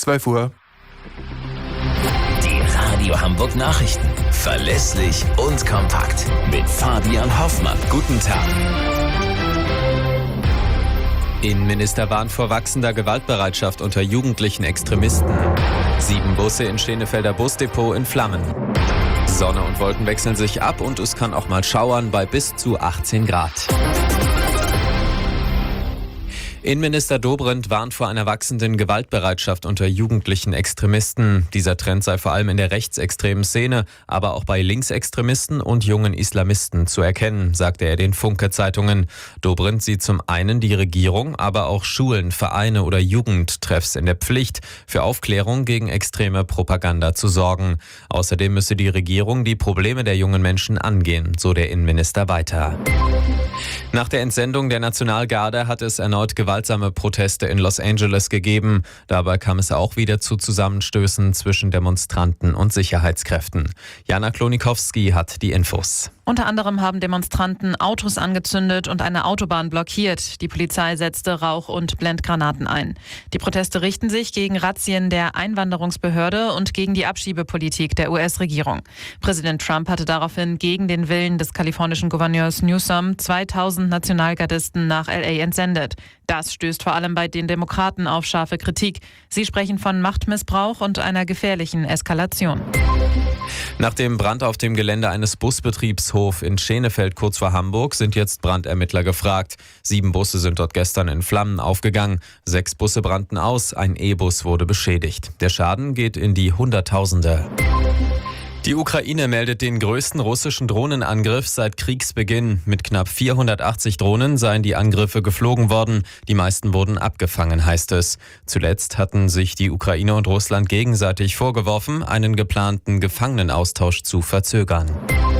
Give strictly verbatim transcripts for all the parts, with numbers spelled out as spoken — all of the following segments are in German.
ist zwölf Uhr. Die Radio Hamburg Nachrichten. Verlässlich und kompakt. Mit Fabian Hoffmann. Guten Tag. Innenminister warnt vor wachsender Gewaltbereitschaft unter jugendlichen Extremisten. Sieben Busse in Schenefelder Busdepot in Flammen. Sonne und Wolken wechseln sich ab und es kann auch mal schauern bei bis zu achtzehn Grad. Innenminister Dobrindt warnt vor einer wachsenden Gewaltbereitschaft unter jugendlichen Extremisten. Dieser Trend sei vor allem in der rechtsextremen Szene, aber auch bei Linksextremisten und jungen Islamisten zu erkennen, sagte er den Funke-Zeitungen. Dobrindt sieht zum einen die Regierung, aber auch Schulen, Vereine oder Jugendtreffs in der Pflicht, für Aufklärung gegen extreme Propaganda zu sorgen. Außerdem müsse die Regierung die Probleme der jungen Menschen angehen, so der Innenminister weiter. Nach der Entsendung der Nationalgarde hat es erneut gewaltsame Proteste in Los Angeles gegeben. Dabei kam es auch wieder zu Zusammenstößen zwischen Demonstranten und Sicherheitskräften. Jana Klonikowski hat die Infos. Unter anderem haben Demonstranten Autos angezündet und eine Autobahn blockiert. Die Polizei setzte Rauch- und Blendgranaten ein. Die Proteste richten sich gegen Razzien der Einwanderungsbehörde und gegen die Abschiebepolitik der U S-Regierung. Präsident Trump hatte daraufhin gegen den Willen des kalifornischen Gouverneurs Newsom zweitausend Nationalgardisten nach L A entsendet. Das stößt vor allem bei den Demokraten auf scharfe Kritik. Sie sprechen von Machtmissbrauch und einer gefährlichen Eskalation. Nach dem Brand auf dem Gelände eines Busbetriebshofs in Schenefeld kurz vor Hamburg sind jetzt Brandermittler gefragt. Sieben Busse sind dort gestern in Flammen aufgegangen. Sechs Busse brannten aus, ein E-Bus wurde beschädigt. Der Schaden geht in die Hunderttausende. Die Ukraine meldet den größten russischen Drohnenangriff seit Kriegsbeginn. Mit knapp vierhundertachtzig Drohnen seien die Angriffe geflogen worden. Die meisten wurden abgefangen, heißt es. Zuletzt hatten sich die Ukraine und Russland gegenseitig vorgeworfen, einen geplanten Gefangenenaustausch zu verzögern.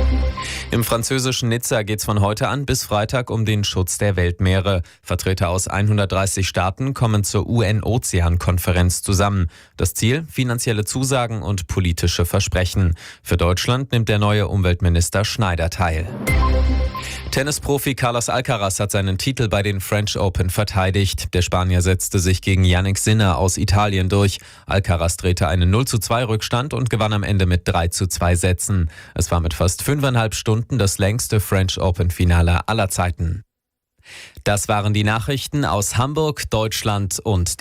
Im französischen Nizza geht es von heute an bis Freitag um den Schutz der Weltmeere. Vertreter aus hundertdreißig Staaten kommen zur U N-Ozean-Konferenz zusammen. Das Ziel: finanzielle Zusagen und politische Versprechen. Für Deutschland nimmt der neue Umweltminister Schneider teil. Tennisprofi Carlos Alcaraz hat seinen Titel bei den French Open verteidigt. Der Spanier setzte sich gegen Jannik Sinner aus Italien durch. Alcaraz drehte einen null zu zwei Rückstand und gewann am Ende mit drei zu zwei Sätzen. Es war mit fast fünfeinhalb Stunden das längste French Open-Finale aller Zeiten. Das waren die Nachrichten aus Hamburg, Deutschland und